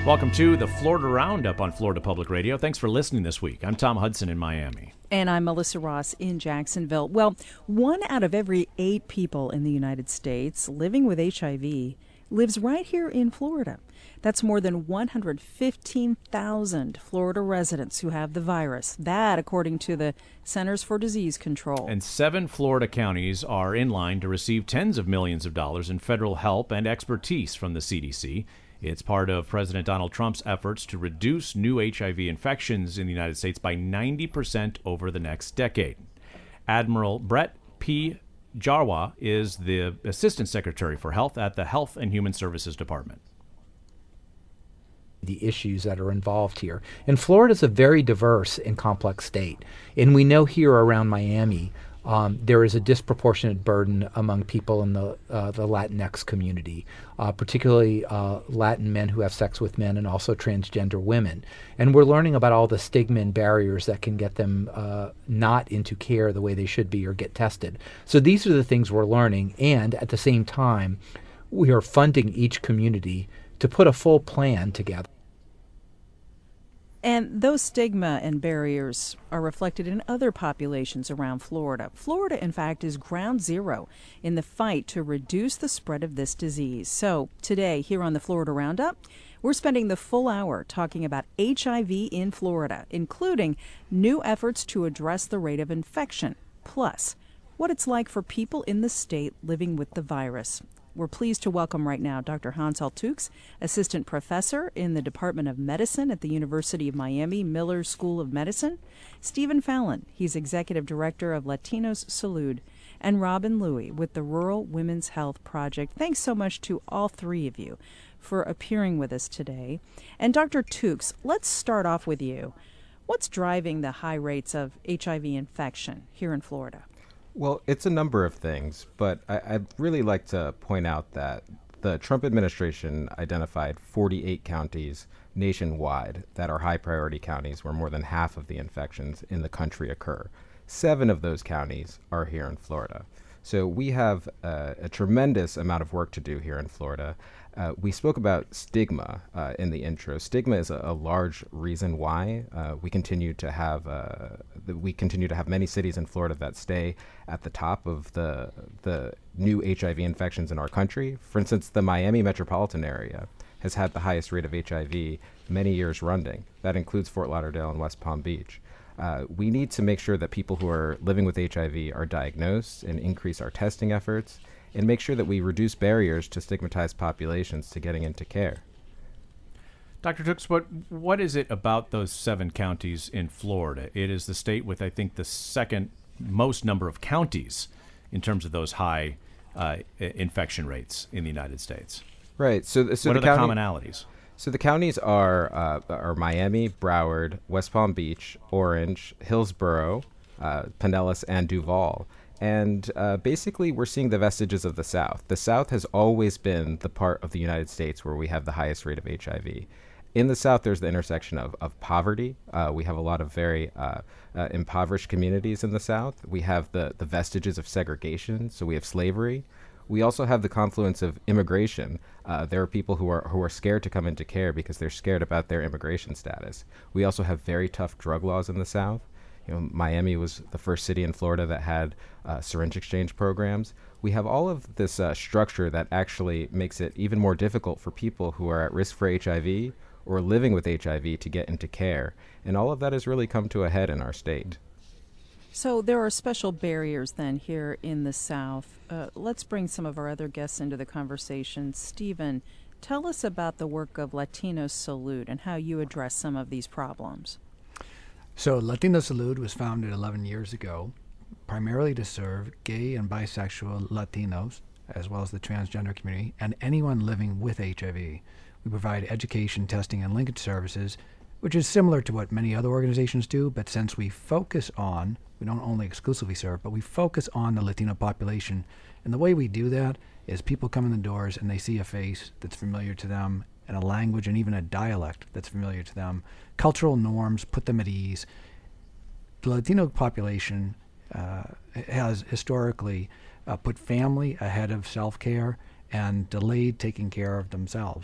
Welcome to the Florida Roundup on Florida Public Radio. Thanks for listening this week. I'm Tom Hudson in Miami. And I'm Melissa Ross in Jacksonville. Well, 1 out of every 8 people in the United States living with HIV lives right here in Florida. That's more than 115,000 Florida residents who have the virus. That, according to the Centers for Disease Control. And 7 Florida counties are in line to receive tens of millions of dollars in federal help and expertise from the CDC. It's part of President Donald Trump's efforts to reduce new HIV infections in the United States by 90% over the next decade. Admiral Brett P. Jarwa is the Assistant Secretary for Health at the Health and Human Services Department. The issues that are involved here. And Florida is a very diverse and complex state. And we know here around Miami, there is a disproportionate burden among people in the Latinx community, particularly Latin men who have sex with men and also transgender women. And we're learning about all the stigma and barriers that can get them not into care the way they should be or get tested. So these are the things we're learning. And at the same time, we are funding each community to put a full plan together. And those stigma and barriers are reflected in other populations around Florida. Florida, in fact, is ground zero in the fight to reduce the spread of this disease. So today, here on the Florida Roundup, we're spending the full hour talking about HIV in Florida, including new efforts to address the rate of infection, plus what it's like for people in the state living with the virus. We're pleased to welcome right now Dr. Hansel Tookes, Assistant Professor in the Department of Medicine at the University of Miami Miller School of Medicine, Stephen Fallon, he's Executive Director of Latinos Salud, and Robin Louie with the Rural Women's Health Project. Thanks so much to all three of you for appearing with us today. And Dr. Tookes, let's start off with you. What's driving the high rates of HIV infection here in Florida? Well, it's a number of things, but I'd really like to point out that the Trump administration identified 48 counties nationwide that are high priority counties where more than half of the infections in the country occur. 7 of those counties are here in Florida. So we have a tremendous amount of work to do here in Florida. We spoke about stigma in the intro. Stigma is a large reason why we continue to have many cities in Florida that stay at the top of the new HIV infections in our country. For instance, the Miami metropolitan area has had the highest rate of HIV many years running. That includes Fort Lauderdale and West Palm Beach. We need to make sure that people who are living with HIV are diagnosed and increase our testing efforts and make sure that we reduce barriers to stigmatized populations to getting into care. Dr. Tookes, what is it about those 7 counties in Florida? It is the state with, I think, the second most number of counties in terms of those high infection rates in the United States. Right. So what are the commonalities? So the counties are Miami, Broward, West Palm Beach, Orange, Hillsborough, Pinellas, and Duval. And basically, we're seeing the vestiges of the South. The South has always been the part of the United States where we have the highest rate of HIV. In the South, there's the intersection of poverty. We have a lot of very impoverished communities in the South. We have the vestiges of segregation, so we have slavery. We also have the confluence of immigration. There are people who are scared to come into care because they're scared about their immigration status. We also have very tough drug laws in the South. Miami was the first city in Florida that had syringe exchange programs. We have all of this structure that actually makes it even more difficult for people who are at risk for HIV or living with HIV to get into care. And all of that has really come to a head in our state. So there are special barriers then here in the South. Let's bring some of our other guests into the conversation. Stephen, tell us about the work of Latinos Salud and how you address some of these problems. So Latinos Salud was founded 11 years ago, primarily to serve gay and bisexual Latinos, as well as the transgender community, and anyone living with HIV. We provide education, testing, and linkage services, which is similar to what many other organizations do, but since we focus on, we don't only exclusively serve, but we focus on the Latino population. And the way we do that is people come in the doors and they see a face that's familiar to them and a language and even a dialect that's familiar to them. Cultural norms put them at ease. The Latino population has historically put family ahead of self-care and delayed taking care of themselves.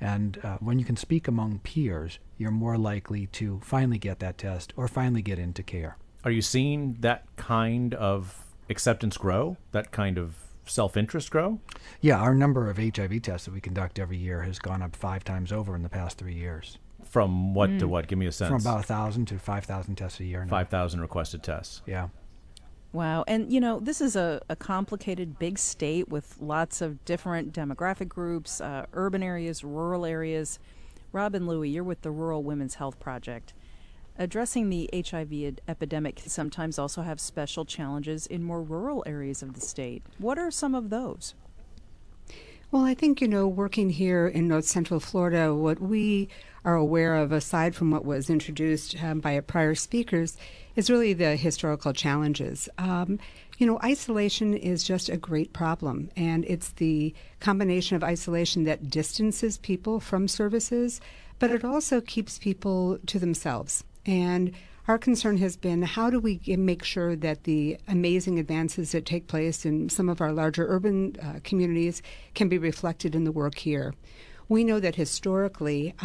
And when you can speak among peers, you're more likely to finally get that test or finally get into care. Are you seeing that kind of acceptance grow, that kind of self-interest grow? Yeah, our number of HIV tests that we conduct every year has gone up 5 times over in the past 3 years. From what to what? Give me a sense. From about 1,000 to 5,000 tests a year now. 5,000 requested tests. Yeah. Wow. And, this is a complicated, big state with lots of different demographic groups, urban areas, rural areas. Robin Louie, you're with the Rural Women's Health Project. Addressing the HIV epidemic can sometimes also have special challenges in more rural areas of the state. What are some of those? Well, I think, working here in North Central Florida, what we are aware of, aside from what was introduced by prior speakers, is really the historical challenges. Isolation is just a great problem, and it's the combination of isolation that distances people from services, but it also keeps people to themselves. And our concern has been, how do we make sure that the amazing advances that take place in some of our larger urban communities can be reflected in the work here? We know that historically,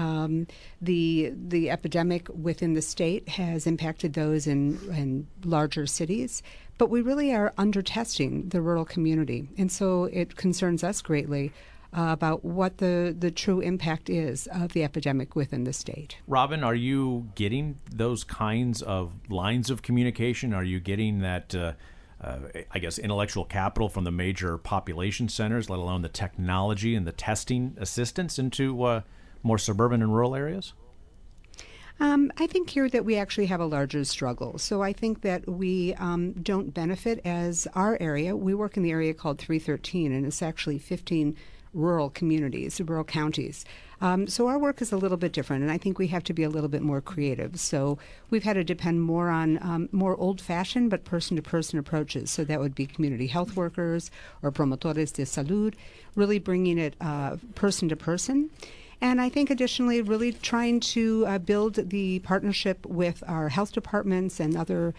the epidemic within the state has impacted those in larger cities, but we really are under-testing the rural community. And so it concerns us greatly about what the true impact is of the epidemic within the state. Robin, are you getting those kinds of lines of communication? Are you getting that, intellectual capital from the major population centers, let alone the technology and the testing assistance into more suburban and rural areas? I think here that we actually have a larger struggle. So I think that we don't benefit as our area. We work in the area called 313, and it's actually 15 rural communities, rural counties. So our work is a little bit different, and I think we have to be a little bit more creative. So we've had to depend more on more old-fashioned but person-to-person approaches. So that would be community health workers or promotores de salud, really bringing it person-to-person. And I think additionally really trying to build the partnership with our health departments and other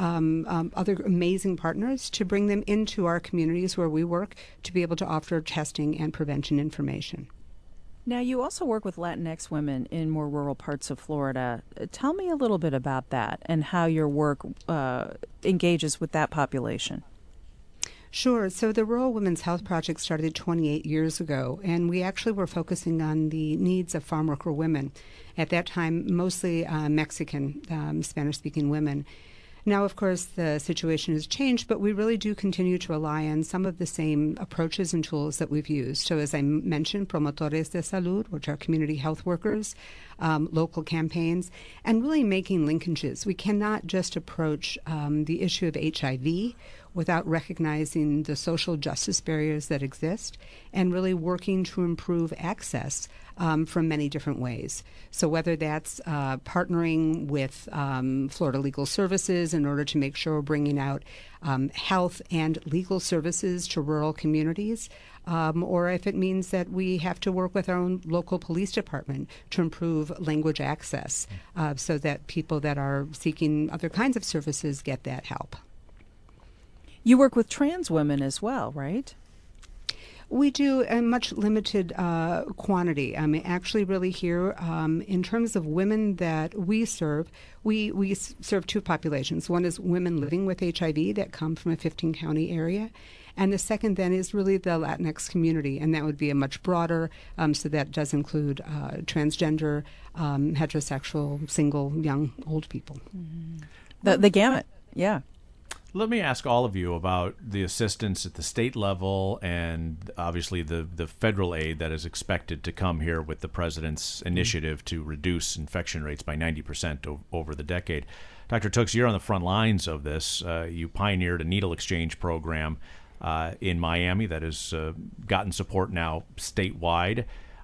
amazing partners to bring them into our communities where we work to be able to offer testing and prevention information. Now, you also work with Latinx women in more rural parts of Florida. Tell me a little bit about that and how your work engages with that population. Sure. So the Rural Women's Health Project started 28 years ago, and we actually were focusing on the needs of farm worker women. At that time, mostly Mexican, Spanish-speaking women. Now, of course, the situation has changed, but we really do continue to rely on some of the same approaches and tools that we've used. So as I mentioned, promotores de salud, which are community health workers, local campaigns, and really making linkages. We cannot just approach the issue of HIV without recognizing the social justice barriers that exist and really working to improve access from many different ways. So whether that's partnering with Florida Legal Services in order to make sure we're bringing out health and legal services to rural communities, or if it means that we have to work with our own local police department to improve language access so that people that are seeking other kinds of services get that help. You work with trans women as well, right? We do a much limited quantity. I mean, actually, really here, in terms of women that we serve, we serve two populations. One is women living with HIV that come from a 15-county area. And the second then is really the Latinx community, and that would be a much broader, so that does include transgender, heterosexual, single, young, old people. Mm-hmm. The gamut, yeah. Let me ask all of you about the assistance at the state level and obviously the federal aid that is expected to come here with the president's initiative to reduce infection rates by 90% over the decade. Dr. Tooks, you're on the front lines of this. You pioneered a needle exchange program in Miami that has gotten support now statewide.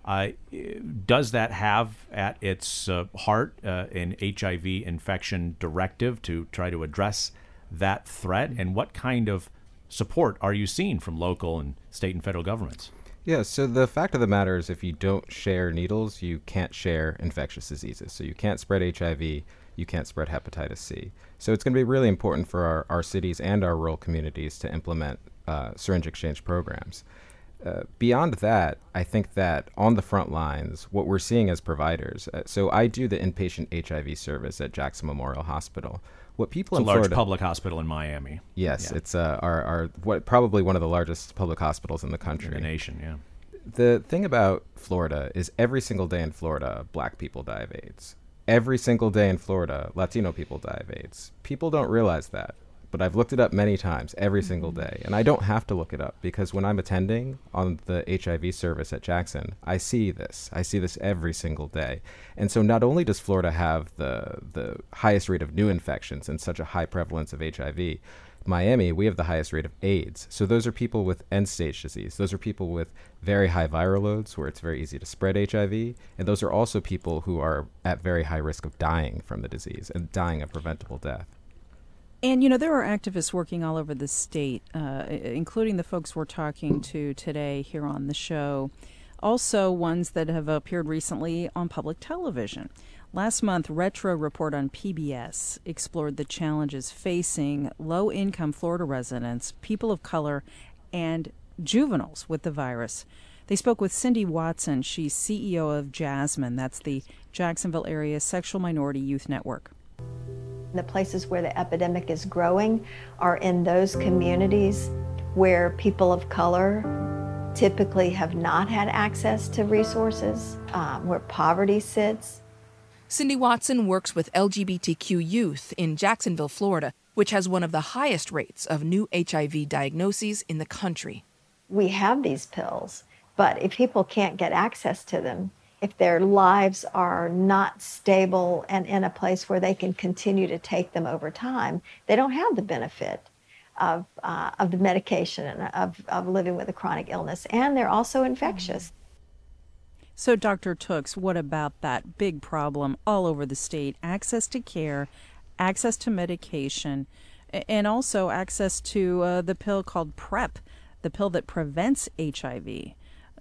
Does that have at its heart an HIV infection directive to try to address that threat, and what kind of support are you seeing from local and state and federal governments? Yeah, so the fact of the matter is if you don't share needles, you can't share infectious diseases. So you can't spread HIV, you can't spread hepatitis C. So it's going to be really important for our cities and our rural communities to implement syringe exchange programs. Beyond that, I think that on the front lines, what we're seeing as providers, so I do the inpatient HIV service at Jackson Memorial Hospital. What people It's in a large Florida, public hospital in Miami. yes, Yeah. it's our probably one of the largest public hospitals in the country. In the nation, yeah. The thing about Florida is every single day in Florida, black people die of AIDS. Every single day in Florida, Latino people die of AIDS. People don't realize that, but I've looked it up many times every single day. And I don't have to look it up because when I'm attending on the HIV service at Jackson, I see this. I see this every single day. And so not only does Florida have the highest rate of new infections and such a high prevalence of HIV, Miami, we have the highest rate of AIDS. So those are people with end-stage disease. Those are people with very high viral loads where it's very easy to spread HIV. And those are also people who are at very high risk of dying from the disease and dying a preventable death. And, there are activists working all over the state, including the folks we're talking to today here on the show. Also, ones that have appeared recently on public television. Last month, Retro Report on PBS explored the challenges facing low-income Florida residents, people of color, and juveniles with the virus. They spoke with Cindy Watson. She's CEO of Jasmine. That's the Jacksonville Area Sexual Minority Youth Network. The places where the epidemic is growing are in those communities where people of color typically have not had access to resources, where poverty sits. Cindy Watson works with LGBTQ youth in Jacksonville, Florida, which has one of the highest rates of new HIV diagnoses in the country. We have these pills, but if people can't get access to them, if their lives are not stable and in a place where they can continue to take them over time, they don't have the benefit of the medication and of living with a chronic illness, and they're also infectious. So, Dr. Tooks, what about that big problem all over the state? Access to care, access to medication, and also access to the pill called PrEP, the pill that prevents HIV.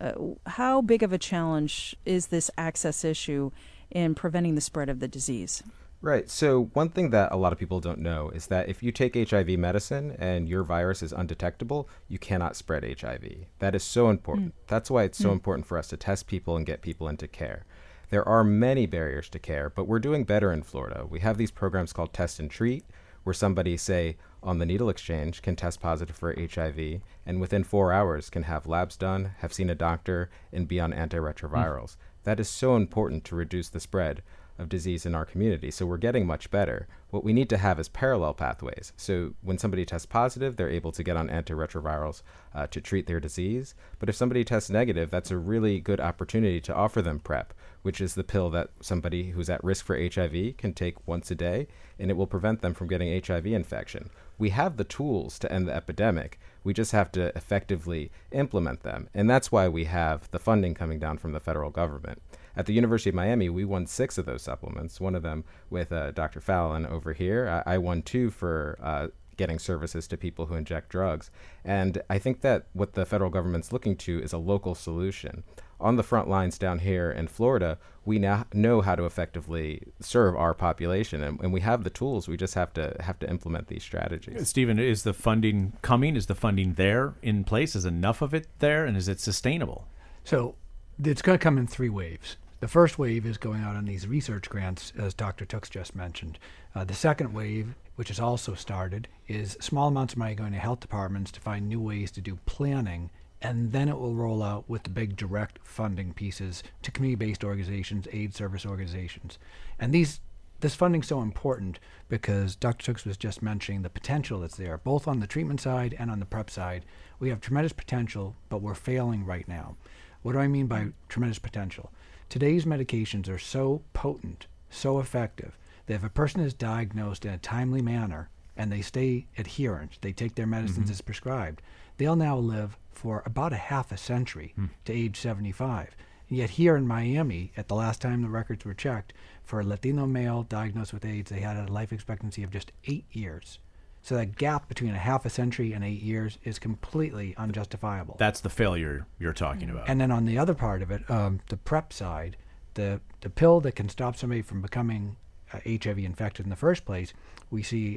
How big of a challenge is this access issue in preventing the spread of the disease? Right. So one thing that a lot of people don't know is that if you take HIV medicine and your virus is undetectable, you cannot spread HIV. That is so important. That's why it's so important for us to test people and get people into care. There are many barriers to care, but we're doing better in Florida. We have these programs called Test and Treat, where somebody, say, on the needle exchange can test positive for HIV and within 4 hours can have labs done, have seen a doctor, and be on antiretrovirals. That is so important to reduce the spread of disease in our community. So we're getting much better. What we need to have is parallel pathways. So when somebody tests positive, they're able to get on antiretrovirals to treat their disease. But if somebody tests negative, that's a really good opportunity to offer them PrEP, which is the pill that somebody who's at risk for HIV can take once a day, and it will prevent them from getting HIV infection. We have the tools to end the epidemic. We just have to effectively implement them. And that's why we have the funding coming down from the federal government. At the University of Miami, we won 6 of those supplements, one of them with Dr. Fallon over here. I won 2 for getting services to people who inject drugs. And I think that what the federal government's looking to is a local solution. On the front lines down here in Florida, we now know how to effectively serve our population, and we have the tools. We just have to implement these strategies. Stephen, is the funding coming? Is the funding there in place? Is enough of it there, and is it sustainable? So it's going to come in 3 waves. The first wave is going out on these research grants, as Dr. Tooks just mentioned. The second wave, which has also started, is small amounts of money going to health departments to find new ways to do planning, and then it will roll out with the big direct funding pieces to community-based organizations, aid service organizations. And this funding's so important because Dr. Tooks was just mentioning the potential that's there, both on the treatment side and on the PrEP side. We have tremendous potential, but we're failing right now. What do I mean by tremendous potential? Today's medications are so potent, so effective, that if a person is diagnosed in a timely manner and they stay adherent, they take their medicines as prescribed, they'll now live for about a half a century to age 75. And yet here in Miami, at the last time the records were checked, for a Latino male diagnosed with AIDS, they had a life expectancy of just 8 years. So that gap between a half a century and 8 years is completely unjustifiable. That's the failure you're talking about. And then on the other part of it, the PrEP side, the pill that can stop somebody from becoming HIV infected in the first place, we see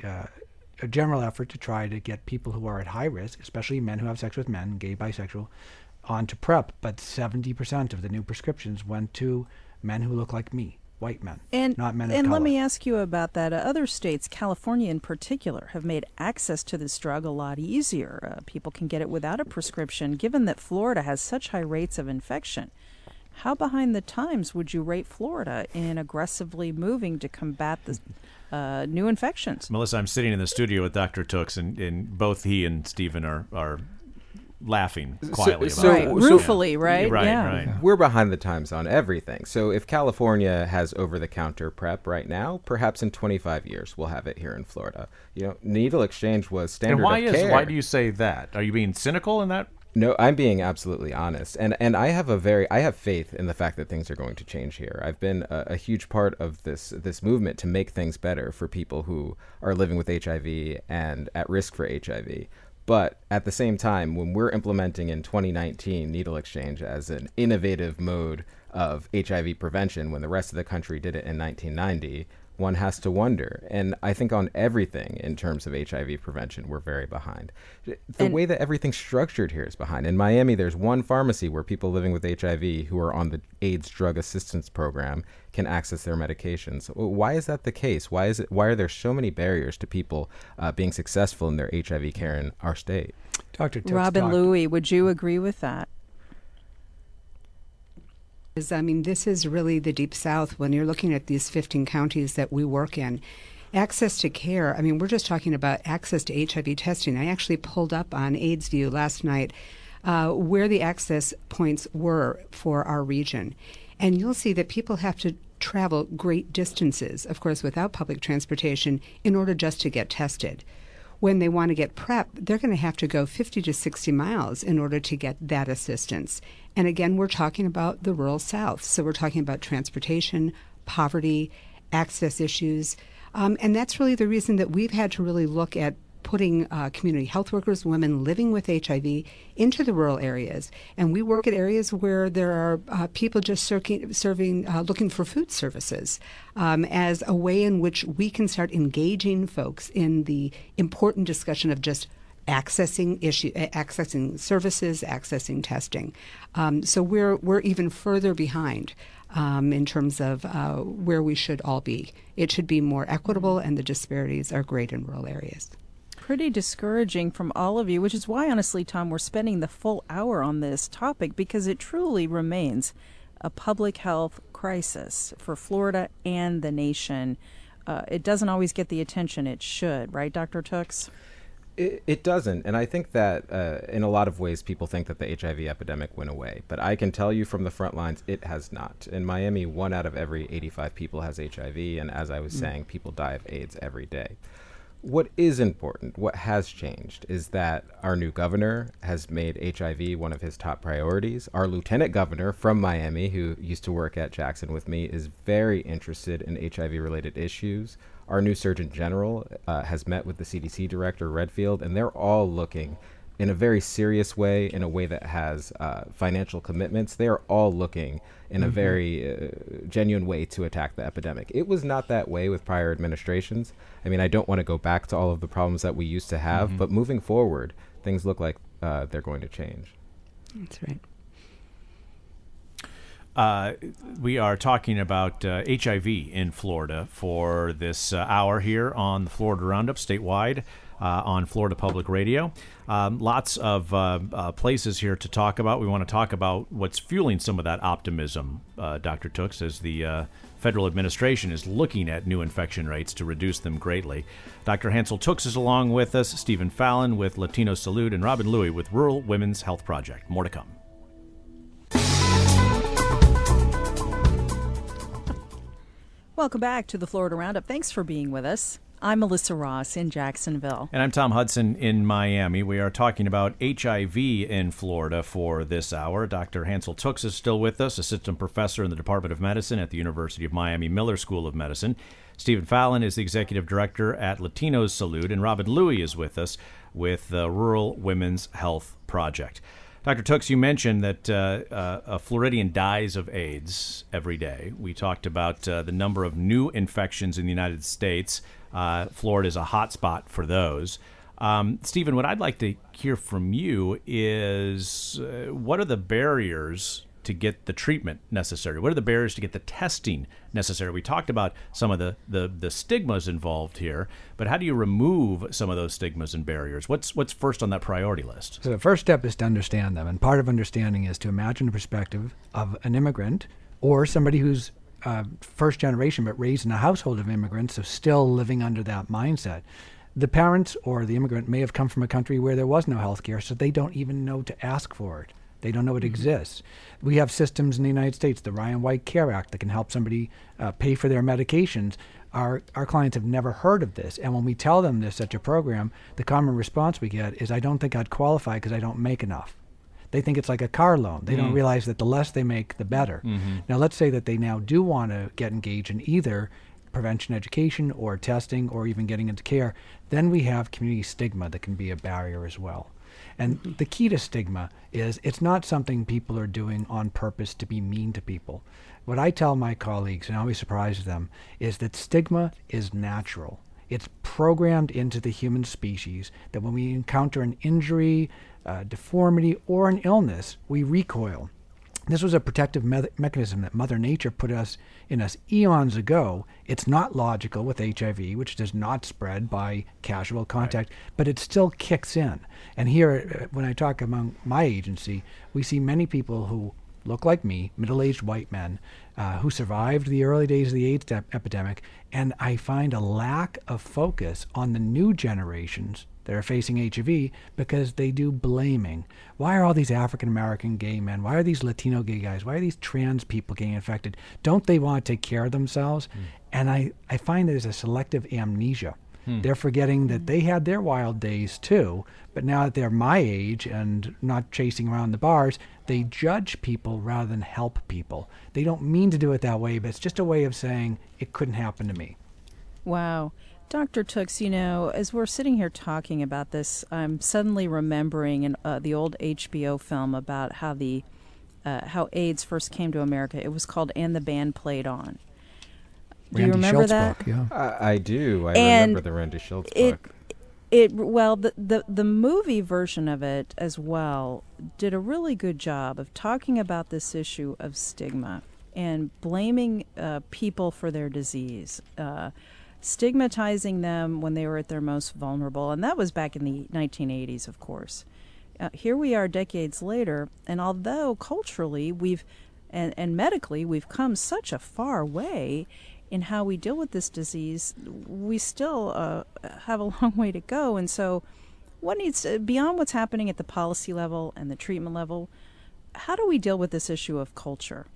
a general effort to try to get people who are at high risk, especially men who have sex with men, gay, bisexual, on to PrEP, but 70% of the new prescriptions went to men who look like me, white men, not men of And color. let me ask you about that. Other states, California in particular, have made access to this drug a lot easier. People can get it without a prescription. Given that Florida has such high rates of infection, how behind the times would you rate Florida in aggressively moving to combat the new infections? Melissa, I'm sitting in the studio with Dr. Tooks, and both he and Stephen are laughing quietly about Right, it. ruefully, right? Right, Yeah. right. We're behind the times on everything. So if California has over-the-counter PrEP right now, perhaps in 25 years we'll have it here in Florida. Needle exchange was standard And of care. why do you say that? Are you being cynical in that? No, I'm being absolutely honest, and I have faith in the fact that things are going to change here. I've been a huge part of this movement to make things better for people who are living with HIV and at risk for HIV. But at the same time, when we're implementing in 2019 needle exchange as an innovative mode of HIV prevention, when the rest of the country did it in 1990, one has to wonder. And I think on everything in terms of HIV prevention, we're very behind. The way that everything's structured here is behind. In Miami, there's one pharmacy where people living with HIV who are on the AIDS Drug Assistance Program can access their medications. Why is that the case? Why are there so many barriers to people being successful in their HIV care in our state? Dr. Tooks, Robin Louie, would you agree with that? This is really the Deep South when you're looking at these 15 counties that we work in. Access to care, we're just talking about access to HIV testing. I actually pulled up on AIDSview last night where the access points were for our region. And you'll see that people have to travel great distances, of course, without public transportation, in order just to get tested. When they want to get PrEP, they're going to have to go 50 to 60 miles in order to get that assistance. And again, we're talking about the rural South. So we're talking about transportation, poverty, access issues. And that's really the reason that we've had to really look at putting community health workers, women living with HIV, into the rural areas. And we work at areas where there are people just looking for food services as a way in which we can start engaging folks in the important discussion of just accessing services, accessing testing. So we're even further behind in terms of where we should all be. It should be more equitable, and the disparities are great in rural areas. Pretty discouraging from all of you, which is why, honestly, Tom, we're spending the full hour on this topic, because it truly remains a public health crisis for Florida and the nation. It doesn't always get the attention it should, right, Dr. Tooks? It doesn't. And I think that in a lot of ways, people think that the HIV epidemic went away. But I can tell you from the front lines, it has not. In Miami, 1 out of every 85 people has HIV. And as I was saying, people die of AIDS every day. What is important, what has changed, is that our new governor has made HIV one of his top priorities. Our lieutenant governor from Miami, who used to work at Jackson with me, is very interested in HIV-related issues. Our new Surgeon General has met with the CDC Director, Redfield, and they're all looking in a very serious way, in a way that has financial commitments. They are all looking in a very genuine way to attack the epidemic. It was not that way with prior administrations. I don't want to go back to all of the problems that we used to have, but moving forward, things look like they're going to change. That's right. We are talking about HIV in Florida for this hour here on the Florida Roundup statewide on Florida Public Radio. Lots of places here to talk about. We want to talk about what's fueling some of that optimism, Dr. Tooks, as the federal administration is looking at new infection rates to reduce them greatly. Dr. Hansel Tooks is along with us, Stephen Fallon with Latino Salute, and Robin Louie with Rural Women's Health Project. More to come. Welcome back to the Florida Roundup. Thanks for being with us. I'm Melissa Ross in Jacksonville. And I'm Tom Hudson in Miami. We are talking about HIV in Florida for this hour. Dr. Hansel Tooks is still with us, assistant professor in the Department of Medicine at the University of Miami Miller School of Medicine. Stephen Fallon is the executive director at Latinos Salute, and Robin Louie is with us with the Rural Women's Health Project. Dr. Tooks, you mentioned that a Floridian dies of AIDS every day. We talked about the number of new infections in the United States. Florida is a hot spot for those. Stephen, what I'd like to hear from you is what are the barriers to get the treatment necessary? What are the barriers to get the testing necessary? We talked about some of the stigmas involved here, but how do you remove some of those stigmas and barriers? What's first on that priority list? So the first step is to understand them. And part of understanding is to imagine the perspective of an immigrant or somebody who's first generation but raised in a household of immigrants, so still living under that mindset. The parents or the immigrant may have come from a country where there was no health care, so they don't even know to ask for it. They don't know it exists. We have systems in the United States, the Ryan White Care Act, that can help somebody pay for their medications. Our clients have never heard of this. And when we tell them there's such a program, the common response we get is, I don't think I'd qualify because I don't make enough. They think it's like a car loan. They don't realize that the less they make, the better. Now, let's say that they now do want to get engaged in either prevention education or testing or even getting into care. Then we have community stigma that can be a barrier as well. And the key to stigma is it's not something people are doing on purpose to be mean to people. What I tell my colleagues, and always surprises them, is that stigma is natural. It's programmed into the human species that when we encounter an injury, deformity, or an illness, we recoil. This was a protective mechanism that Mother Nature put in us eons ago. It's not logical with HIV, which does not spread by casual contact, but it still kicks in. And here, when I talk among my agency, we see many people who look like me, middle-aged white men, who survived the early days of the AIDS epidemic, and I find a lack of focus on the new generations that are facing HIV because they do blaming. Why are all these African-American gay men? Why are these Latino gay guys? Why are these trans people getting infected? Don't they want to take care of themselves? And I find there's a selective amnesia. They're forgetting that they had their wild days too, but now that they're my age and not chasing around the bars, they judge people rather than help people. They don't mean to do it that way, but it's just a way of saying it couldn't happen to me. Wow. Dr. Tooks, as we're sitting here talking about this, I'm suddenly remembering the old HBO film about how AIDS first came to America. It was called "And the Band Played On." Do you remember that? Book, yeah. I do. I remember the Randy Schultz book. The movie version of it as well did a really good job of talking about this issue of stigma and blaming people for their disease. Stigmatizing them when they were at their most vulnerable. And that was back in the 1980s, of course. Here we are decades later, and although culturally and medically we've come such a far way in how we deal with this disease, we still have a long way to go. And so what needs, beyond what's happening at the policy level and the treatment level, how do we deal with this issue of culture?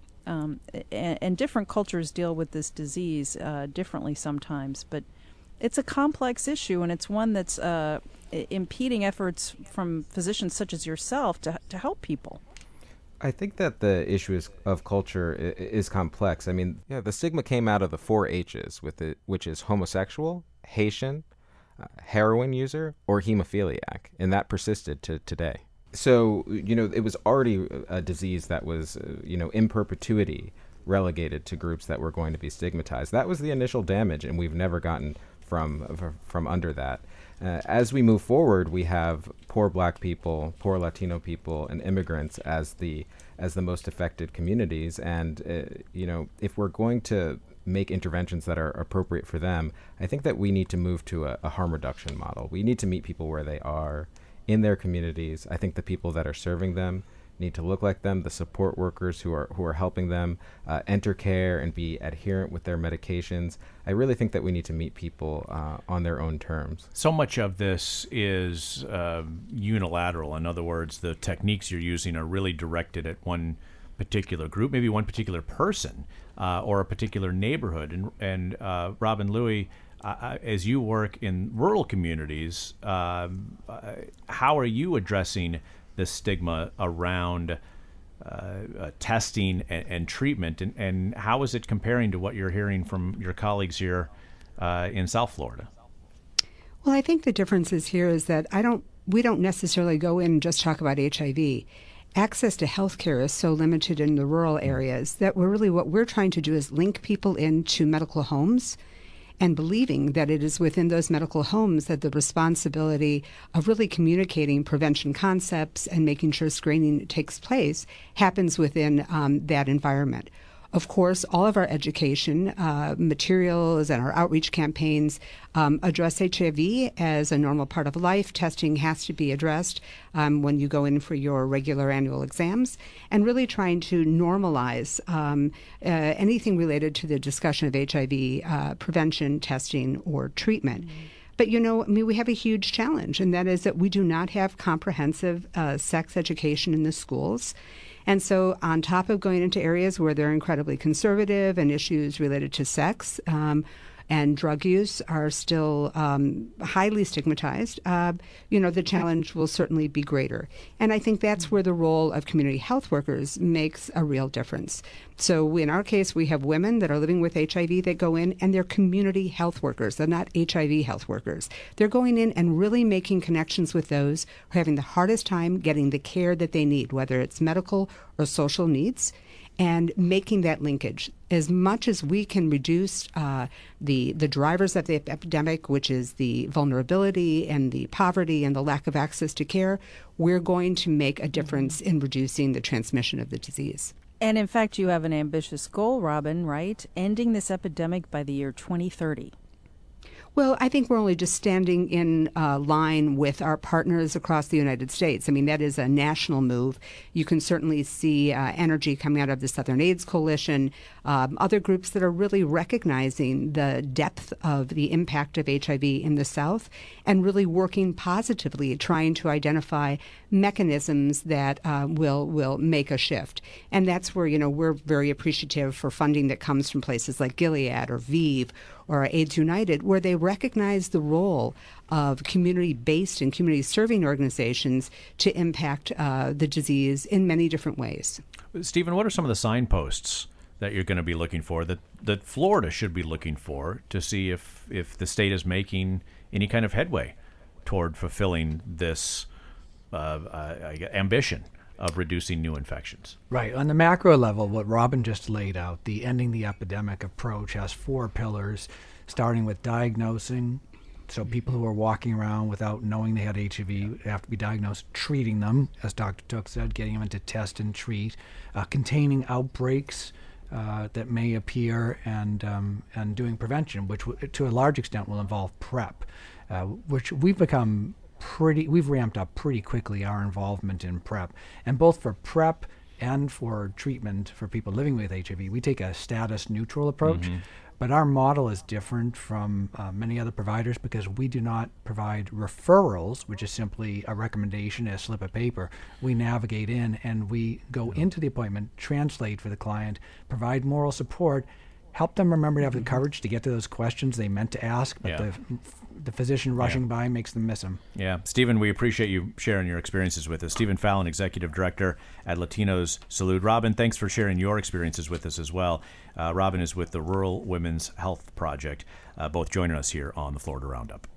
And different cultures deal with this disease differently sometimes, but it's a complex issue, and it's one that's impeding efforts from physicians such as yourself to help people. I think that the issue of culture is complex. I mean, the stigma came out of the 4 H's, which is homosexual, Haitian, heroin user, or hemophiliac, and that persisted to today. So, it was already a disease that was, in perpetuity relegated to groups that were going to be stigmatized. That was the initial damage, and we've never gotten from under that. As we move forward, we have poor Black people, poor Latino people, and immigrants as the most affected communities. And, if we're going to make interventions that are appropriate for them, I think that we need to move to a harm reduction model. We need to meet people where they are in their communities. I think the people that are serving them need to look like them. The support workers who are helping them enter care and be adherent with their medications. I really think that we need to meet people on their own terms. So much of this is unilateral. In other words, the techniques you're using are really directed at one particular group, maybe one particular person or a particular neighborhood. And Robin Louie, as you work in rural communities, how are you addressing the stigma around testing and treatment, and how is it comparing to what you're hearing from your colleagues here in South Florida? Well, I think the difference here is that we don't necessarily go in and just talk about HIV. Access to health care is so limited in the rural areas that what we're trying to do is link people into medical homes and believing that it is within those medical homes that the responsibility of really communicating prevention concepts and making sure screening takes place happens within that environment. Of course, all of our education materials and our outreach campaigns address HIV as a normal part of life. Testing has to be addressed when you go in for your regular annual exams, and really trying to normalize anything related to the discussion of HIV prevention, testing, or treatment. But, we have a huge challenge, and that is that we do not have comprehensive sex education in the schools. And so on top of going into areas where they're incredibly conservative and issues related to sex and drug use are still highly stigmatized, the challenge will certainly be greater. And I think that's where the role of community health workers makes a real difference. So in our case, we have women that are living with HIV that go in, and they're community health workers. They're not HIV health workers. They're going in and really making connections with those who are having the hardest time getting the care that they need, whether it's medical or social needs, and making that linkage. As much as we can reduce the drivers of the epidemic, which is the vulnerability and the poverty and the lack of access to care, we're going to make a difference in reducing the transmission of the disease. And in fact, you have an ambitious goal, Robin, right? Ending this epidemic by the year 2030. Well, I think we're only just standing in line with our partners across the United States. I mean, that is a national move. You can certainly see energy coming out of the Southern AIDS Coalition, other groups that are really recognizing the depth of the impact of HIV in the South and really working positively, trying to identify mechanisms that will make a shift. And that's where, we're very appreciative for funding that comes from places like Gilead or ViiV or AIDS United, where they recognize the role of community-based and community-serving organizations to impact the disease in many different ways. Stephen, what are some of the signposts that you're going to be looking for, that Florida should be looking for, to see if the state is making any kind of headway toward fulfilling this ambition of reducing new infections? Right. On the macro level, what Robin just laid out, the ending the epidemic approach has 4 pillars, starting with diagnosing. So people who are walking around without knowing they had HIV have to be diagnosed, treating them, as Dr. Took said, getting them into test and treat, containing outbreaks that may appear, and doing prevention, which to a large extent will involve PrEP, which we've ramped up pretty quickly our involvement in PrEP. And both for PrEP and for treatment for people living with HIV, we take a status neutral approach. Mm-hmm. But our model is different from many other providers because we do not provide referrals, which is simply a recommendation, a slip of paper. We navigate in and we go into the appointment, translate for the client, provide moral support, help them remember to have the courage to get to those questions they meant to ask, but the physician rushing by makes them miss them. Yeah. Stephen, we appreciate you sharing your experiences with us. Stephen Fallon, Executive Director at Latinos Salud. Robin, thanks for sharing your experiences with us as well. Robin is with the Rural Women's Health Project, both joining us here on the Florida Roundup.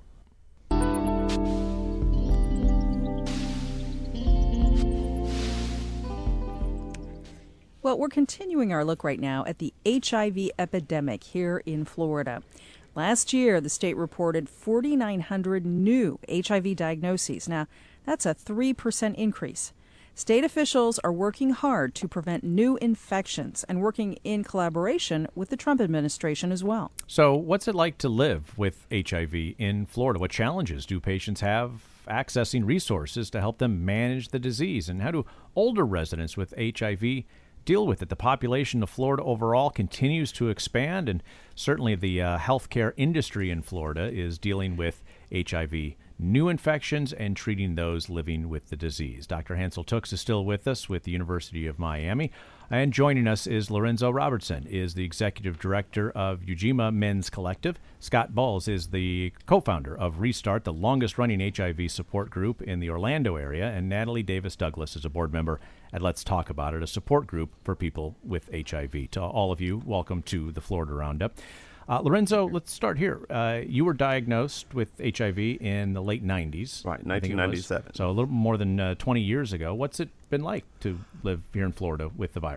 Well, we're continuing our look right now at the HIV epidemic here in Florida. Last year, the state reported 4,900 new HIV diagnoses. Now, that's a 3% increase. State officials are working hard to prevent new infections and working in collaboration with the Trump administration as well. So what's it like to live with HIV in Florida? What challenges do patients have accessing resources to help them manage the disease? And how do older residents with HIV deal with it? The population of Florida overall continues to expand, and certainly the healthcare industry in Florida is dealing with HIV new infections and treating those living with the disease. Dr. Hansel Tooks is still with us with the University of Miami, and joining us is Lorenzo Robertson, is the Executive Director of Ujima Men's Collective. Scott Bowles is the co-founder of Restart, the longest-running HIV support group in the Orlando area, and Natalie Davis Douglas is a board member at Let's Talk About It, a support group for people with HIV. To all of you, welcome to the Florida Roundup. Lorenzo, let's start here. You were diagnosed with HIV in the late 90s. Right, 1997. So a little more than 20 years ago. What's it been like to live here in Florida with the virus?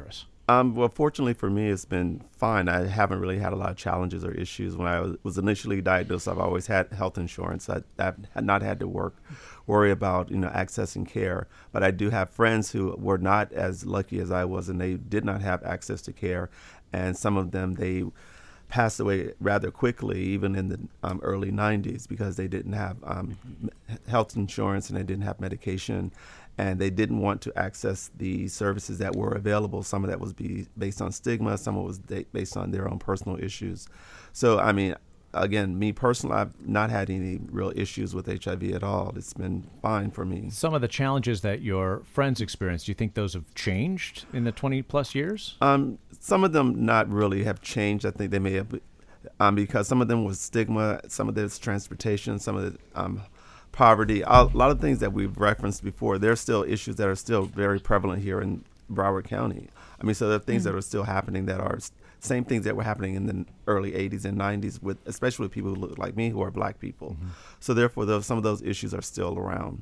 Well, fortunately for me, it's been fine. I haven't really had a lot of challenges or issues. When I was initially diagnosed, I've always had health insurance. I've not had to worry about accessing care. But I do have friends who were not as lucky as I was, and they did not have access to care. And some of them, they passed away rather quickly, even in the early 90s, because they didn't have health insurance and they didn't have medication. And they didn't want to access the services that were available. Some of that was based on stigma. Some of it was based on their own personal issues. So, I mean, again, me personally, I've not had any real issues with HIV at all. It's been fine for me. Some of the challenges that your friends experienced, do you think those have changed in the 20-plus years? Some of them not really have changed. I think they may have, because some of them was stigma, some of this transportation, some of the poverty, a lot of things that we've referenced before. There's still issues that are still very prevalent here in Broward County. I mean, so there are things that are still happening that are same things that were happening in the early 80s and 90s, especially with people who look like me, who are black people. So therefore, some of those issues are still around.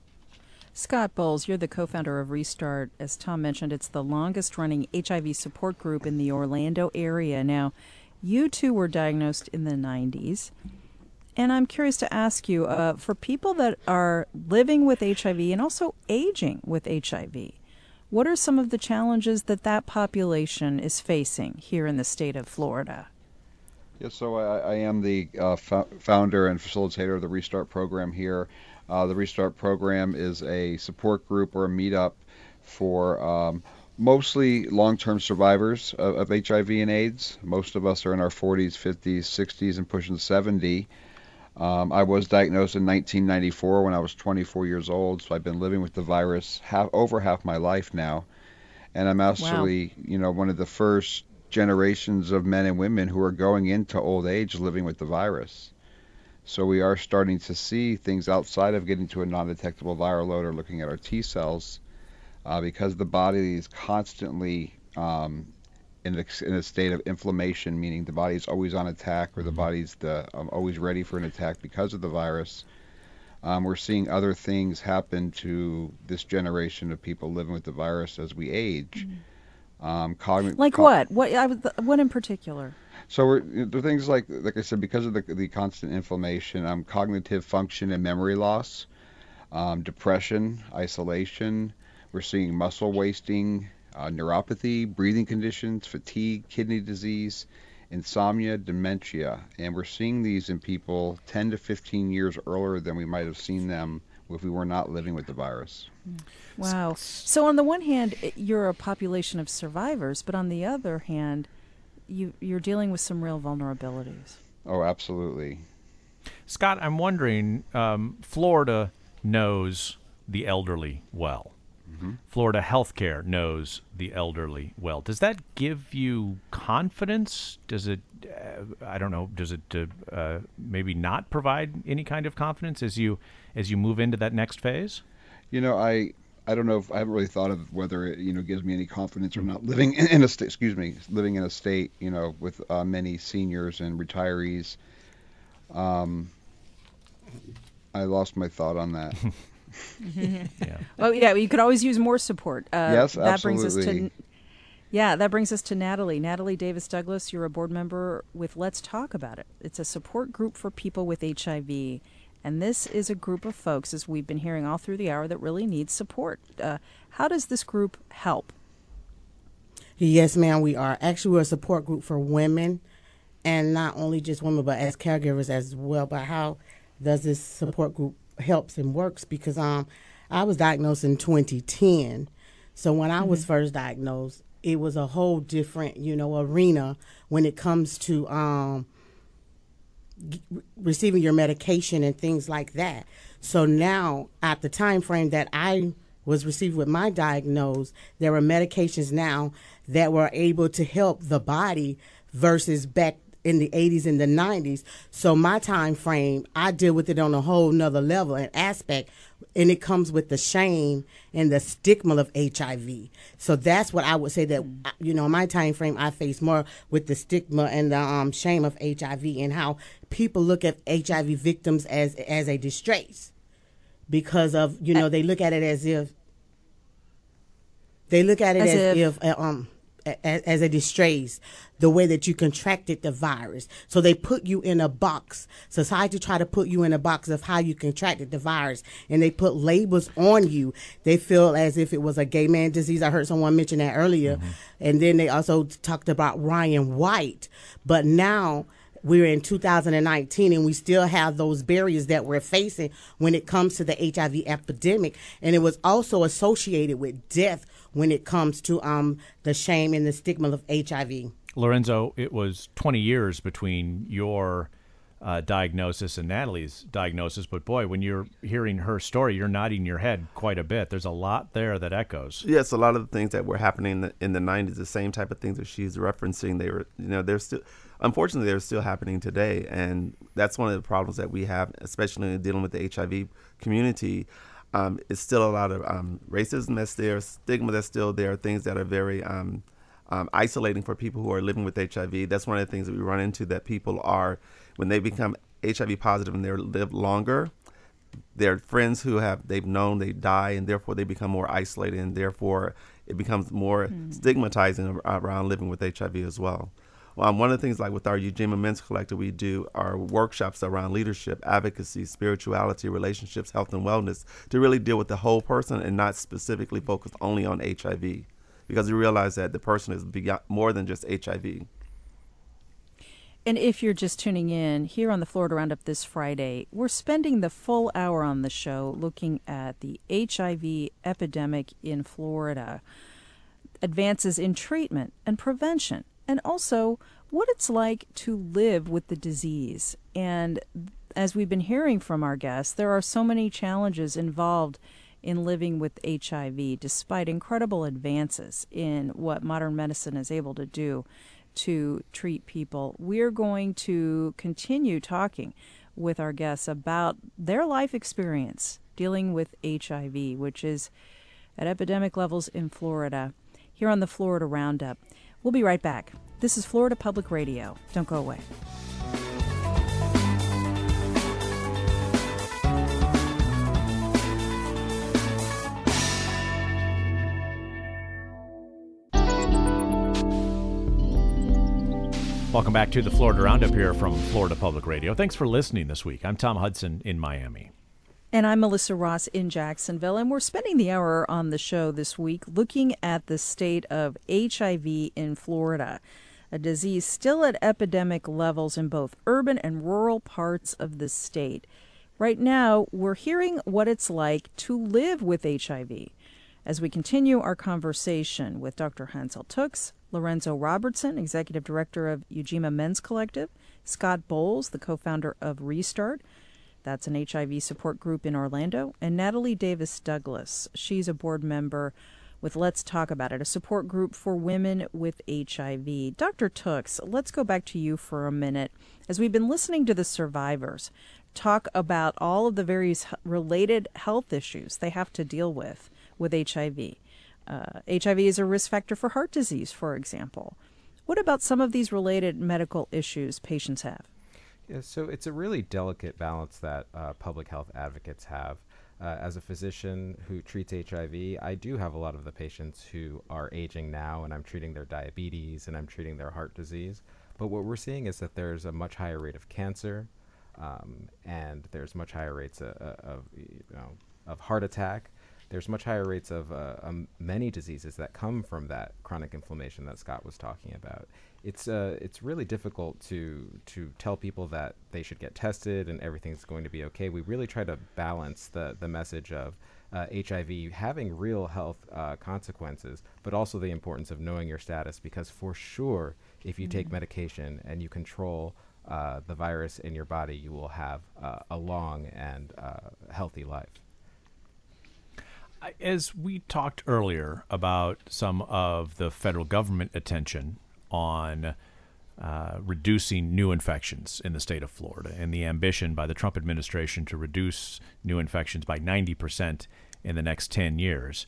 Scott Bowles, you're the co-founder of Restart. As Tom mentioned, it's the longest-running HIV support group in the Orlando area. Now, you two were diagnosed in the 90s. And I'm curious to ask you, for people that are living with HIV and also aging with HIV, what are some of the challenges that population is facing here in the state of Florida? Yes, so I am the founder and facilitator of the Restart program here. The Restart program is a support group or a meetup for mostly long-term survivors of HIV and AIDS. Most of us are in our 40s, 50s, 60s, and pushing 70. I was diagnosed in 1994 when I was 24 years old, so I've been living with the virus over half my life now. And I'm actually, one of the first generations of men and women who are going into old age living with the virus. So we are starting to see things outside of getting to a non-detectable viral load or looking at our T cells, because the body is constantly in a state of inflammation, meaning the body's always on attack, or the body's always ready for an attack because of the virus. We're seeing other things happen to this generation of people living with the virus as we age. Like what? What in particular? So there are things like I said, because of the constant inflammation, cognitive function and memory loss, depression, isolation. We're seeing muscle wasting, neuropathy, breathing conditions, fatigue, kidney disease, insomnia, dementia. And we're seeing these in people 10 to 15 years earlier than we might have seen them if we were not living with the virus. Wow. So on the one hand, you're a population of survivors, but on the other hand, you're dealing with some real vulnerabilities. Oh, absolutely. Scott, I'm wondering, Florida knows the elderly well. Florida healthcare knows the elderly well. Does that give you confidence? Does it, does it maybe not provide any kind of confidence as you move into that next phase? I don't know if I haven't really thought of whether it gives me any confidence or not. Living in a state, with many seniors and retirees. I lost my thought on that. Yeah. Well, yeah, you could always use more support. Yes, that absolutely. That brings us to Natalie. Natalie Davis Douglas, you're a board member with Let's Talk About It. It's a support group for people with HIV. And this is a group of folks, as we've been hearing all through the hour, that really needs support. How does this group help? Yes, ma'am, we are. Actually, we're a support group for women, and not only just women, but as caregivers as well. But how does this support group helps and works? Because I was diagnosed in 2010. So when I was first diagnosed, it was a whole different, arena when it comes to receiving your medication and things like that. So now, at the time frame that I was received with my diagnosis, there are medications now that were able to help the body versus back in the 80s and the 90s. So my time frame, I deal with it on a whole nother level and aspect, and it comes with the shame and the stigma of HIV. So that's what I would say that, my time frame, I face more with the stigma and the shame of HIV and how people look at HIV victims as a disgrace because of, they look at it as if as a disgrace the way that you contracted the virus. So they put you in a box. Society tried to put you in a box of how you contracted the virus, and they put labels on you. They feel as if it was a gay man disease. I heard someone mention that earlier. And then they also talked about Ryan White. But now we're in 2019, and we still have those barriers that we're facing when it comes to the HIV epidemic. And it was also associated with death when it comes to the shame and the stigma of HIV. Lorenzo, it was 20 years between your diagnosis and Natalie's diagnosis, but boy, when you're hearing her story, you're nodding your head quite a bit. There's a lot there that echoes. Yes, a lot of the things that were happening in the 90s, the same type of things that she's referencing, they were, they're still, unfortunately, they're still happening today. And that's one of the problems that we have, especially in dealing with the HIV community. It's still a lot of racism that's there, stigma that's still there, things that are very isolating for people who are living with HIV. That's one of the things that we run into, that people are, when they become HIV positive and they live longer, their friends who they've known, they die, and therefore they become more isolated, and therefore it becomes more stigmatizing around living with HIV as well. One of the things, like with our Ujima Men's Collective, we do our workshops around leadership, advocacy, spirituality, relationships, health, and wellness, to really deal with the whole person and not specifically focus only on HIV, because we realize that the person is more than just HIV. And if you're just tuning in, here on the Florida Roundup this Friday, we're spending the full hour on the show looking at the HIV epidemic in Florida, advances in treatment and prevention, and also what it's like to live with the disease. And as we've been hearing from our guests, there are so many challenges involved in living with HIV, despite incredible advances in what modern medicine is able to do to treat people. We're going to continue talking with our guests about their life experience dealing with HIV, which is at epidemic levels in Florida, here on the Florida Roundup. We'll be right back. This is Florida Public Radio. Don't go away. Welcome back to the Florida Roundup here from Florida Public Radio. Thanks for listening this week. I'm Tom Hudson in Miami. And I'm Melissa Ross in Jacksonville, and we're spending the hour on the show this week looking at the state of HIV in Florida, a disease still at epidemic levels in both urban and rural parts of the state. Right now, we're hearing what it's like to live with HIV as we continue our conversation with Dr. Hansel Tooks, Lorenzo Robertson, Executive Director of Ujima Men's Collective, Scott Bowles, the co-founder of Restart, that's an HIV support group in Orlando, and Natalie Davis Douglas. She's a board member with Let's Talk About It, a support group for women with HIV. Dr. Tooks, let's go back to you for a minute. As we've been listening to the survivors talk about all of the various related health issues they have to deal with HIV. HIV is a risk factor for heart disease, for example. What about some of these related medical issues patients have? Yeah, so it's a really delicate balance that public health advocates have. As a physician who treats HIV, I do have a lot of the patients who are aging now, and I'm treating their diabetes and I'm treating their heart disease. But what we're seeing is that there's a much higher rate of cancer, and there's much higher rates of heart attack. There's much higher rates of many diseases that come from that chronic inflammation that Scott was talking about. It's really difficult to tell people that they should get tested and everything's going to be okay. We really try to balance the message of HIV having real health consequences, but also the importance of knowing your status, because for sure, if you take medication and you control the virus in your body, you will have a long and healthy life. As we talked earlier about some of the federal government attention on reducing new infections in the state of Florida and the ambition by the Trump administration to reduce new infections by 90% in the next 10 years,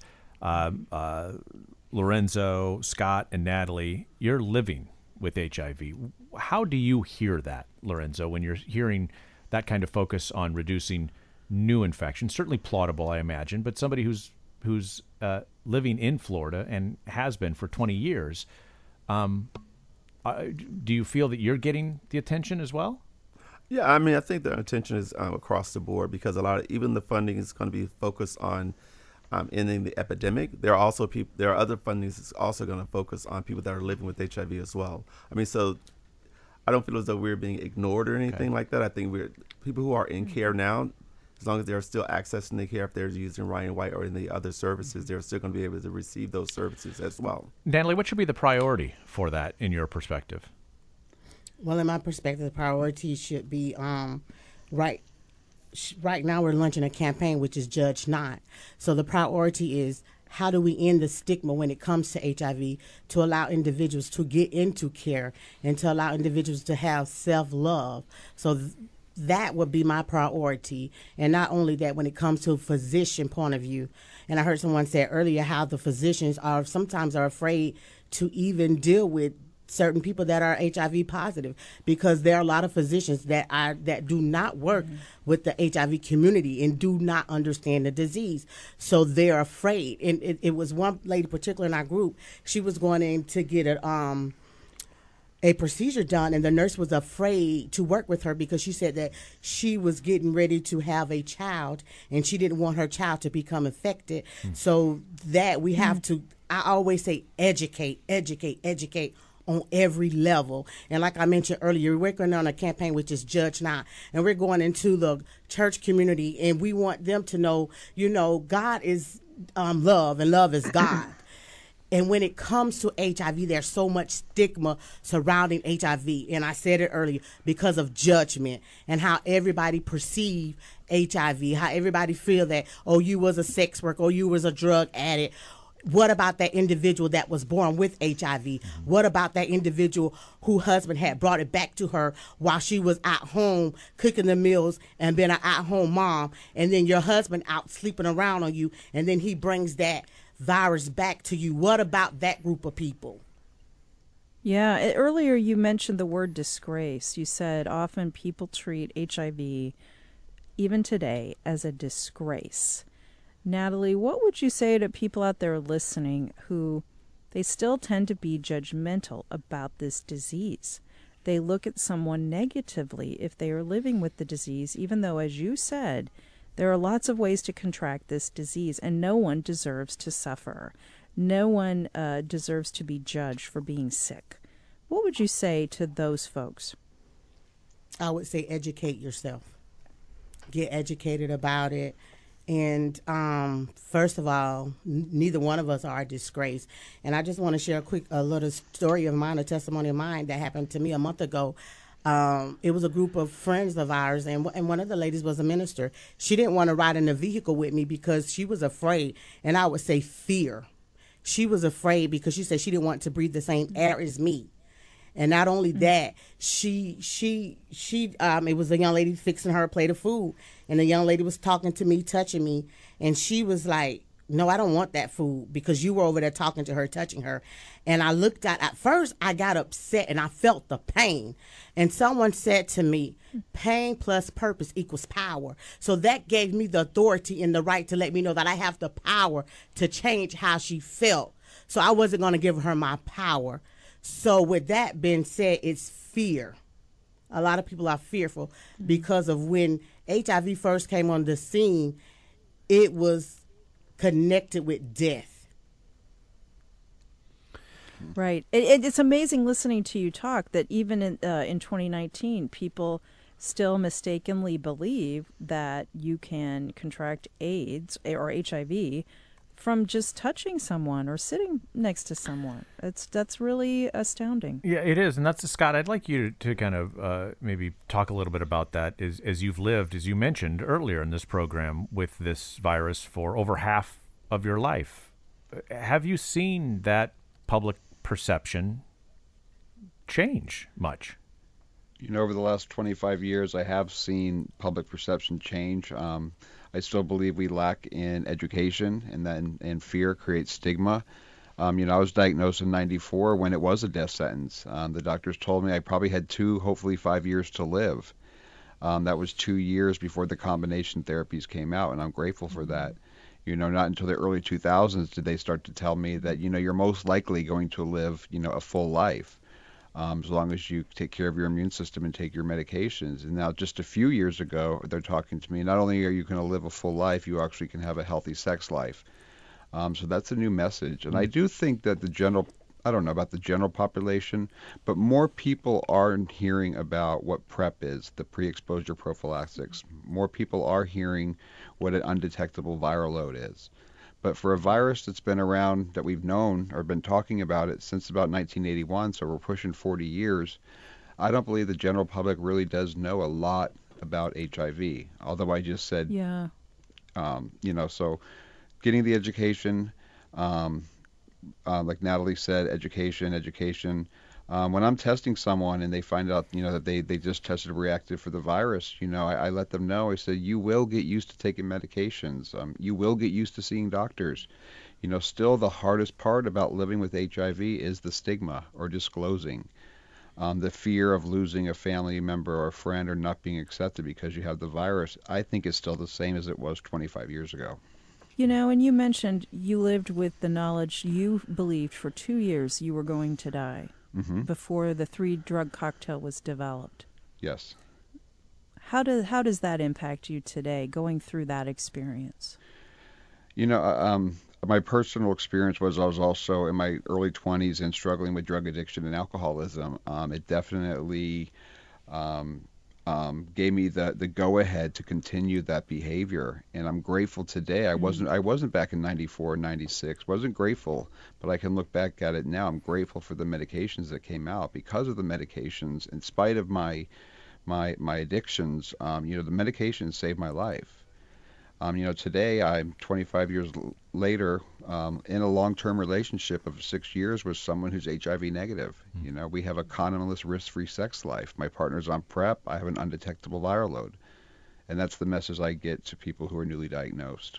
Lorenzo, Scott, and Natalie, you're living with HIV. How do you hear that, Lorenzo, when you're hearing that kind of focus on reducing new infections? Certainly plausible, I imagine, but somebody who's living in Florida and has been for 20 years. Do you feel that you're getting the attention as well? Yeah, I mean, I think the attention is across the board because even the funding is going to be focused on ending the epidemic. There are other fundings that's also going to focus on people that are living with HIV as well. I mean, so I don't feel as though we're being ignored or anything like that. I think people who are in care now, as long as they're still accessing the care, if they're using Ryan White or any other services, they're still going to be able to receive those services as well. Natalie, what should be the priority for that in your perspective? Well, in my perspective, the priority should be right now we're launching a campaign which is Judge Not. So the priority is how do we end the stigma when it comes to HIV to allow individuals to get into care and to allow individuals to have self-love. So that would be my priority. And not only that, when it comes to a physician point of view, and I heard someone say earlier how the physicians sometimes are afraid to even deal with certain people that are HIV positive, because there are a lot of physicians that do not work with the HIV community and do not understand the disease. So they're afraid. And it was one lady particular in our group, she was going in to get a procedure done, and the nurse was afraid to work with her because she said that she was getting ready to have a child and she didn't want her child to become infected. So that we have to, I always say, educate on every level. And like I mentioned earlier, we're working on a campaign which is Judge Not, and we're going into the church community, and we want them to know, God is love, and love is God. And when it comes to HIV, there's so much stigma surrounding HIV. And I said it earlier, because of judgment and how everybody perceive HIV, how everybody feel that, oh, you was a sex worker, or you was a drug addict. What about that individual that was born with HIV? What about that individual whose husband had brought it back to her while she was at home cooking the meals and been an at-home mom, and then your husband out sleeping around on you, and then he brings that virus back to you? What about that group of people? Yeah, earlier you mentioned the word disgrace. You said often people treat HIV, even today, as a disgrace. Natalie, what would you say to people out there listening who they still tend to be judgmental about this disease? They look at someone negatively if they are living with the disease, even though, as you said, there are lots of ways to contract this disease, and no one deserves to suffer. No one deserves to be judged for being sick. What would you say to those folks? I would say educate yourself. Get educated about it. And first of all, neither one of us are a disgrace. And I just want to share a little story of mine, a testimony of mine that happened to me a month ago. It was a group of friends of ours, and one of the ladies was a minister. She didn't want to ride in a vehicle with me because she was afraid, and I would say fear. She was afraid because she said she didn't want to breathe the same air as me. And not only that, it was a young lady fixing her a plate of food, and the young lady was talking to me, touching me, and she was like, no, I don't want that food because you were over there talking to her, touching her. And I looked at first I got upset and I felt the pain. And someone said to me, pain plus purpose equals power. So that gave me the authority and the right to let me know that I have the power to change how she felt. So I wasn't going to give her my power. So with that being said, it's fear. A lot of people are fearful because of when HIV first came on the scene, it was connected with death. Right. It's amazing listening to you talk that even in 2019, people still mistakenly believe that you can contract AIDS or HIV from just touching someone or sitting next to someone. That's really astounding. Yeah, it is. And that's, Scott, I'd like you to kind of maybe talk a little bit about that as you've lived, as you mentioned earlier in this program, with this virus for over half of your life. Have you seen that public perception change much? Over the last 25 years, I have seen public perception change. I still believe we lack in education, and fear creates stigma. I was diagnosed in '94 when it was a death sentence. The doctors told me I probably had 2, hopefully 5 years to live. That was 2 years before the combination therapies came out, and I'm grateful for that. Not until the early 2000s did they start to tell me that, you're most likely going to live, a full life. As long as you take care of your immune system and take your medications. And now just a few years ago, they're talking to me, not only are you going to live a full life, you actually can have a healthy sex life. So that's a new message. And I do think that I don't know about the general population, but more people are hearing about what PrEP is, the pre-exposure prophylaxis. More people are hearing what an undetectable viral load is. But for a virus that's been around, that we've known or been talking about it since about 1981, so we're pushing 40 years, I don't believe the general public really does know a lot about HIV. Although I just said, so getting the education, like Natalie said, education. When I'm testing someone and they find out, that they just tested reactive for the virus, I let them know. I said, you will get used to taking medications. You will get used to seeing doctors. Still the hardest part about living with HIV is the stigma or disclosing. The fear of losing a family member or a friend or not being accepted because you have the virus, I think is still the same as it was 25 years ago. And you mentioned you lived with the knowledge you believed for 2 years you were going to die. Mm-hmm. Before the 3-drug cocktail was developed. Yes. How does that impact you today, going through that experience? My personal experience was I was also in my early 20s and struggling with drug addiction and alcoholism. It definitely gave me the go-ahead to continue that behavior, and I'm grateful today. I wasn't back in 94, 96. Wasn't grateful, but I can look back at it now. I'm grateful for the medications that came out. Because of the medications, in spite of my addictions, the medications saved my life. Today I'm 25 years later in a long-term relationship of 6 years with someone who's HIV negative. We have a condomless, risk-free sex life. My partner's on PrEP. I have an undetectable viral load. And that's the message I get to people who are newly diagnosed.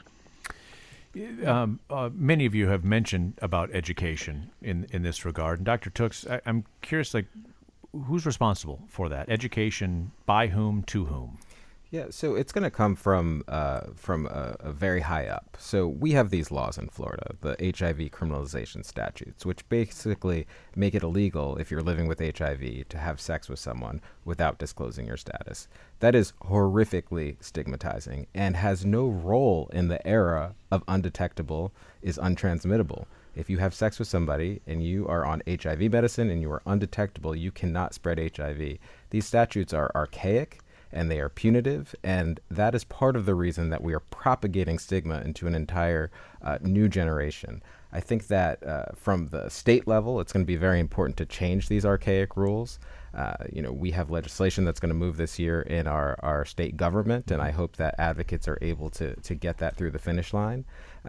Many of you have mentioned about education in this regard. And Dr. Tooks, I'm curious, who's responsible for that? Education by whom, to whom? Yeah, so it's going to come from a very high up. So we have these laws in Florida, the HIV criminalization statutes, which basically make it illegal if you're living with HIV to have sex with someone without disclosing your status. That is horrifically stigmatizing and has no role in the era of undetectable is untransmittable. If you have sex with somebody and you are on HIV medicine and you are undetectable, you cannot spread HIV. These statutes are archaic and they are punitive, and that is part of the reason that we are propagating stigma into an entire new generation. I think that from the state level, it's going to be very important to change these archaic rules. We have legislation that's going to move this year in our state government, and I hope that advocates are able to get that through the finish line.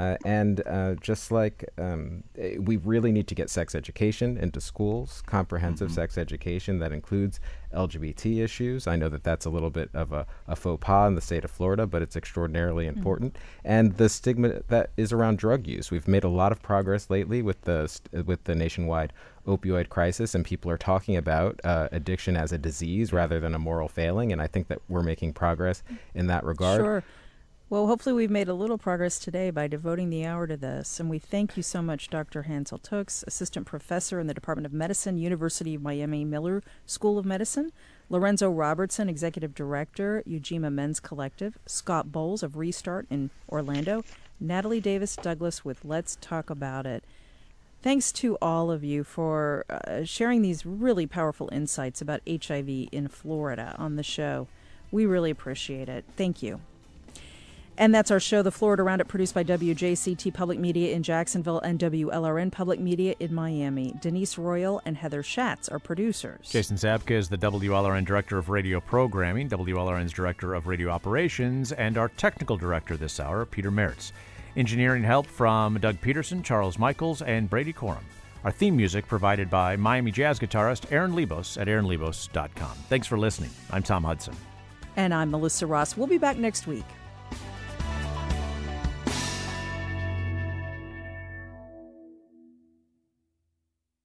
Just like we really need to get sex education into schools, comprehensive sex education that includes LGBT issues. I know that that's a little bit of a faux pas in the state of Florida, but it's extraordinarily important. And the stigma that is around drug use. We've made a lot of progress lately with the nationwide opioid crisis, and people are talking about addiction as a disease rather than a moral failing, and I think that we're making progress in that regard. Sure. Well, hopefully we've made a little progress today by devoting the hour to this, and we thank you so much, Dr. Hansel Tooks, Assistant Professor in the Department of Medicine, University of Miami Miller School of Medicine, Lorenzo Robertson, Executive Director, Ujima Men's Collective, Scott Bowles of Restart in Orlando, Natalie Davis Douglas with Let's Talk About It. Thanks to all of you for sharing these really powerful insights about HIV in Florida on the show. We really appreciate it. Thank you. And that's our show, The Florida Roundup, produced by WJCT Public Media in Jacksonville and WLRN Public Media in Miami. Denise Royal and Heather Schatz are producers. Jason Zabka is the WLRN Director of Radio Programming, WLRN's Director of Radio Operations, and our Technical Director this hour, Peter Mertz. Engineering help from Doug Peterson, Charles Michaels, and Brady Corum. Our theme music provided by Miami jazz guitarist Aaron Lebos at aaronlebos.com. Thanks for listening. I'm Tom Hudson. And I'm Melissa Ross. We'll be back next week.